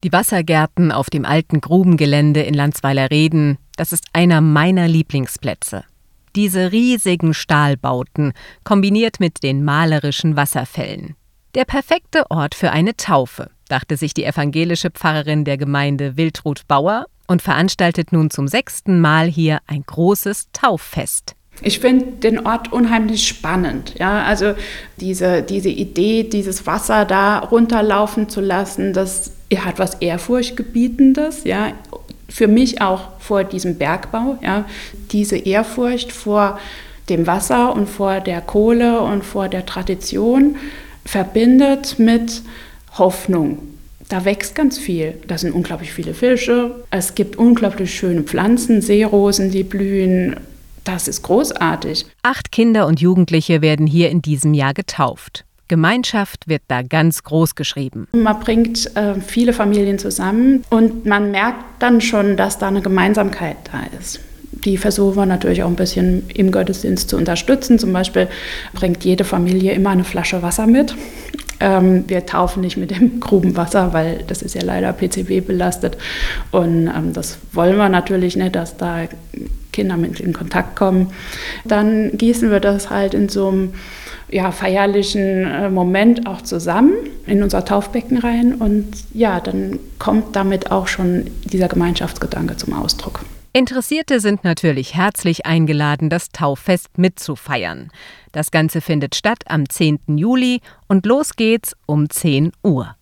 Die Wassergärten auf dem alten Grubengelände in Landsweiler-Reden, das ist einer meiner Lieblingsplätze. Diese riesigen Stahlbauten, kombiniert mit den malerischen Wasserfällen. Der perfekte Ort für eine Taufe, dachte sich die evangelische Pfarrerin der Gemeinde Wiltrud Bauer und veranstaltet nun zum 6. Mal hier ein großes Tauffest. Ich finde den Ort unheimlich spannend. Ja? Also diese Idee, dieses Wasser da runterlaufen zu lassen, das hat was Ehrfurchtgebietendes. Ja? Für mich auch vor diesem Bergbau. Ja? Diese Ehrfurcht vor dem Wasser und vor der Kohle und vor der Tradition verbindet mit Hoffnung. Da wächst ganz viel. Da sind unglaublich viele Fische. Es gibt unglaublich schöne Pflanzen, Seerosen, die blühen. Das ist großartig. 8 Kinder und Jugendliche werden hier in diesem Jahr getauft. Gemeinschaft wird da ganz groß geschrieben. Man bringt viele Familien zusammen und man merkt dann schon, dass da eine Gemeinsamkeit da ist. Die versuchen wir natürlich auch ein bisschen im Gottesdienst zu unterstützen. Zum Beispiel bringt jede Familie immer eine Flasche Wasser mit. Wir taufen nicht mit dem Grubenwasser, weil das ist ja leider PCB belastet. Und das wollen wir natürlich nicht, dass da Kinder mit in Kontakt kommen. Dann gießen wir das halt in so einem feierlichen Moment auch zusammen in unser Taufbecken rein. Und ja, dann kommt damit auch schon dieser Gemeinschaftsgedanke zum Ausdruck. Interessierte sind natürlich herzlich eingeladen, das Tauffest mitzufeiern. Das Ganze findet statt am 10. Juli und los geht's um 10 Uhr.